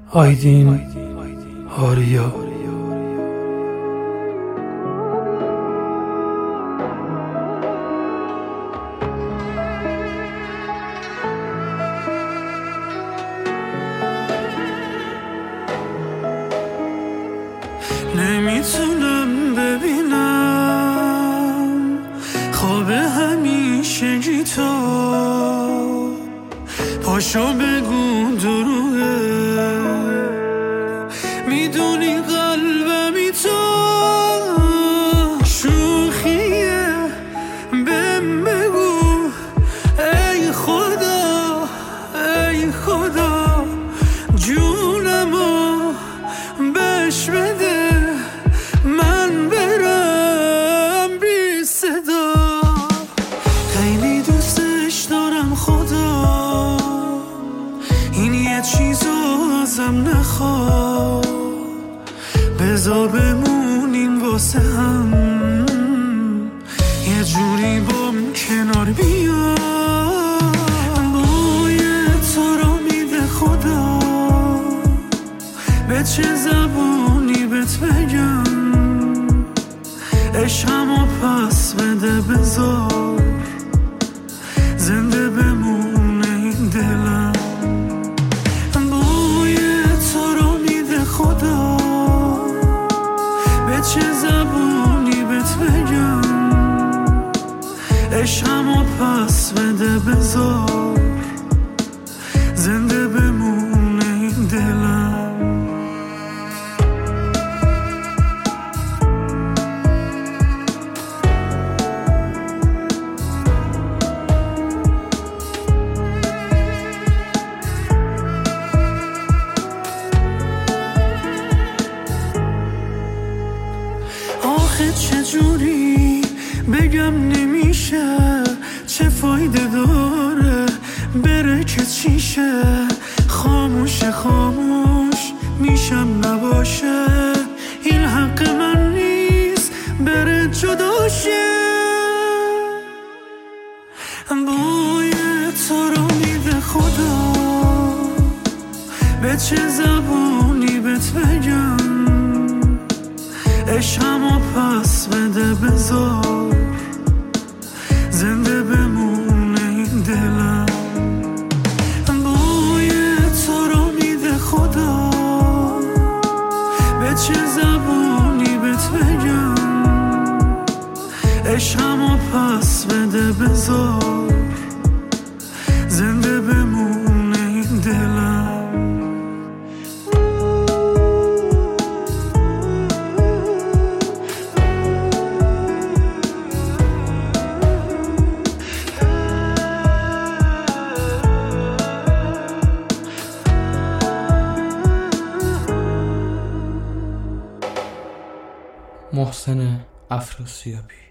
آیدین آریا. نمیتونم ببینم خواب همیشگی تو، پاشو بگو دروغه، میدونی قلبمی تو شوخیه، بهم بگو ای خدا ای خدا جونمو بهش بده، من برم بی صدا. خیلی دوستش دارم خدا، این یه چیزو ازم نخواد، بذار بمونیم واسه هم، یه جوری بام کنار بیا. بوی تو رو میده خدا، به چه زبونی بهت بگم، عشقمو پس بده، بذار زنده بمونه این دلم. بوی تو رو میده خدا، به چه زبونی بهت بگم، عشقمو پس بده، بذار زنده بمونه این دلم. آخه چجوری بگم نمیشه، چه فایده داره بره که چیشه، خاموش خاموش میشم نباشه، این حق من نیست بره جداشه. بوی تو رو میده خدا، به چه زبونی بهت بگم، عشقمو پس بده، بذار زنده بمونه این دلم. بوی تو رو میده خدا، به چه زبونی بهت بگم، عشقمو پس بده، بذار زنده بمونه این دلم. محسن افراسیابی.